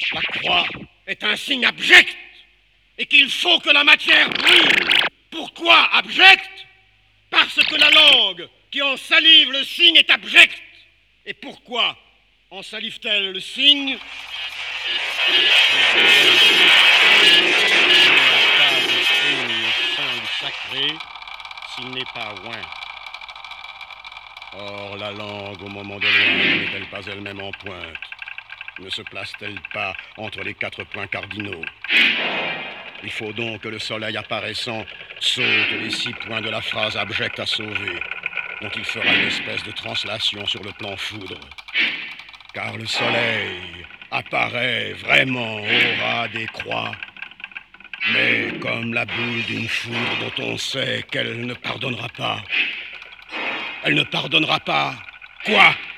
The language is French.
La croix est un signe abject et qu'il faut que la matière brûle. Pourquoi abject? Parce que la langue qui en salive le signe est abjecte. Et pourquoi en salive-t-elle le signe? Pas de signe saint ou sacré s'il n'est pas oint. Or, la langue, au moment de loin, n'est-elle pas elle-même en pointe? Ne se place-t-elle pas entre les 4 points cardinaux? Il faut donc que le soleil apparaissant saute les 6 points de la phrase abjecte à sauver, dont il fera une espèce de translation sur le plan foudre. Car le soleil apparaît vraiment au ras des croix, mais comme la boule d'une foudre dont on sait qu'elle ne pardonnera pas. Elle ne pardonnera pas. Quoi?